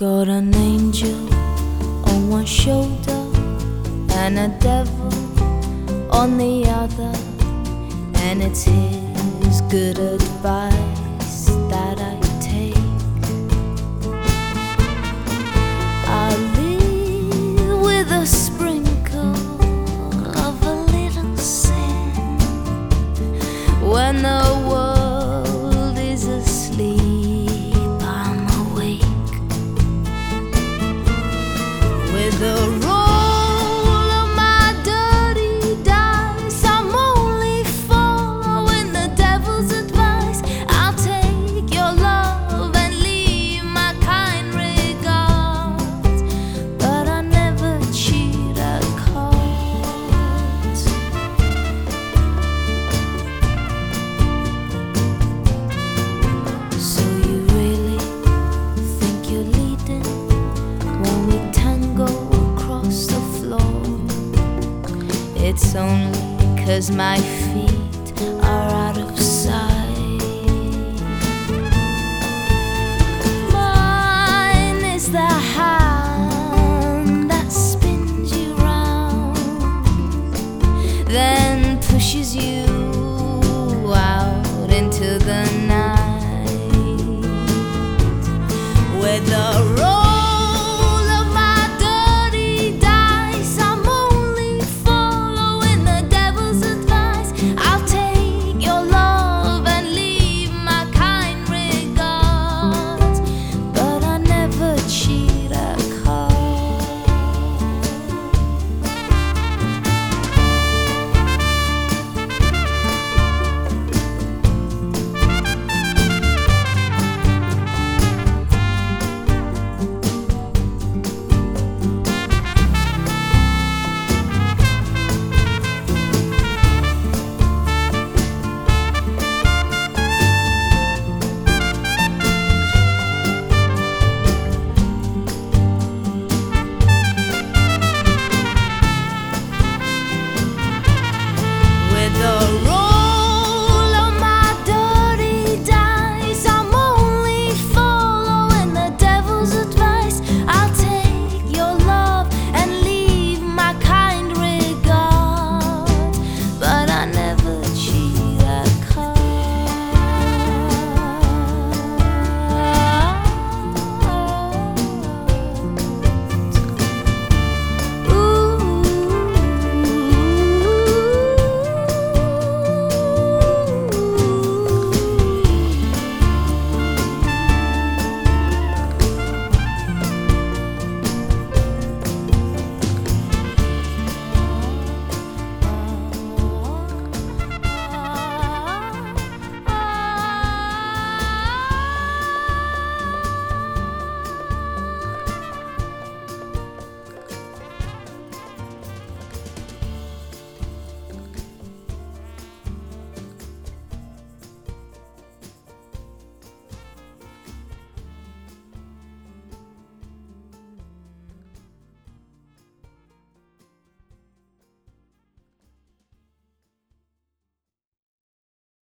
Got an angel on one shoulder and a devil on the other, and it's his good advice that I take. I live with a sprinkle of a little sin when the world is asleep. With the roll of my dirty dice, I'm only following the devil's advice. I'll take your love and leave my kind regards, but I never cheat at cards. So you really think you're leading when we tango across the floor? It's only 'cause my feet are out of sight. Mine is the hand that spins you round, then pushes you out into the night, where the